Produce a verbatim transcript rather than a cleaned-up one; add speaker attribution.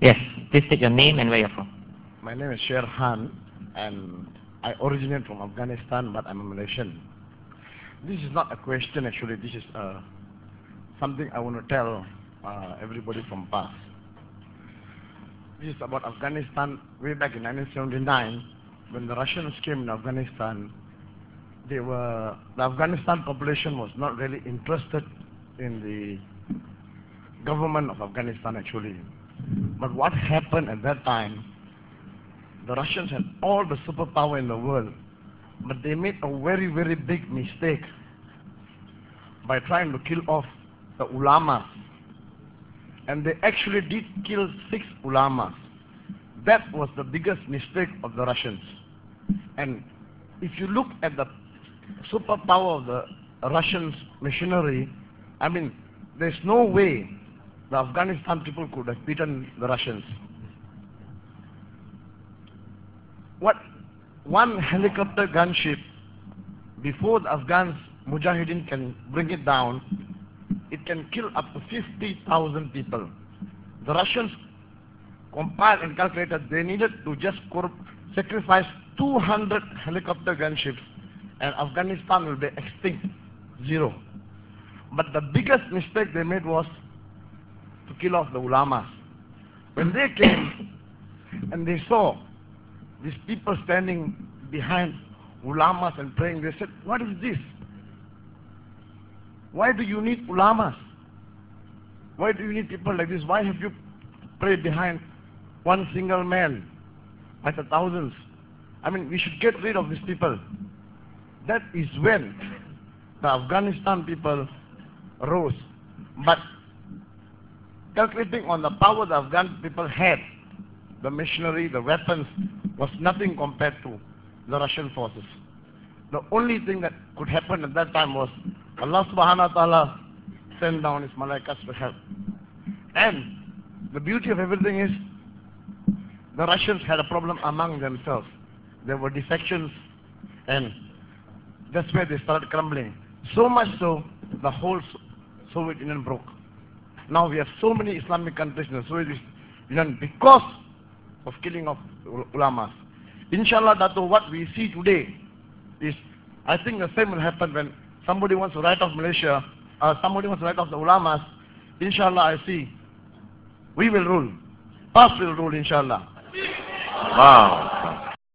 Speaker 1: Yes, please state your name and where you're from.
Speaker 2: My name is Sher Khan, and I originate from Afghanistan, but I'm a Malaysian. This is not a question actually, this is uh, something I want to tell uh, everybody from past. This is about Afghanistan. Way back in nineteen seventy-nine, when the Russians came in Afghanistan, they were, the Afghanistan population was not really interested in the government of Afghanistan actually. But what happened at that time, the Russians had all the superpower in the world, but they made a very, very big mistake by trying to kill off the ulamas. And they actually did kill six ulamas. That was the biggest mistake of the Russians. And if you look at the superpower of the Russians machinery, I mean, there's no way the Afghanistan people could have beaten the Russians. What one helicopter gunship, before the Afghans Mujahideen can bring it down, it can kill up to fifty thousand people. The Russians compiled and calculated they needed to just sacrifice two hundred helicopter gunships and Afghanistan will be extinct, zero. But the biggest mistake they made was to kill off the ulamas. When they came and they saw these people standing behind ulamas and praying, they said, what is this? Why do you need ulamas? Why do you need people like this? Why have you prayed behind one single man by the thousands? I mean, we should get rid of these people. That is when the Afghanistan people rose. But calculating on the power the Afghan people had, the machinery, the weapons, was nothing compared to the Russian forces. The only thing that could happen at that time was Allah subhanahu wa ta'ala sent down his malaikas to help. And the beauty of everything is, the Russians had a problem among themselves. There were defections, and that's where they started crumbling. So much so, the whole Soviet Union broke. Now we have so many Islamic countries in the Soviet Union because of killing of ulamas. Inshallah, Dato, what we see today is, I think the same will happen when somebody wants to write off Malaysia, or somebody wants to write off the ulamas. Inshallah, I see, we will rule. Past will rule, inshallah.
Speaker 1: Wow.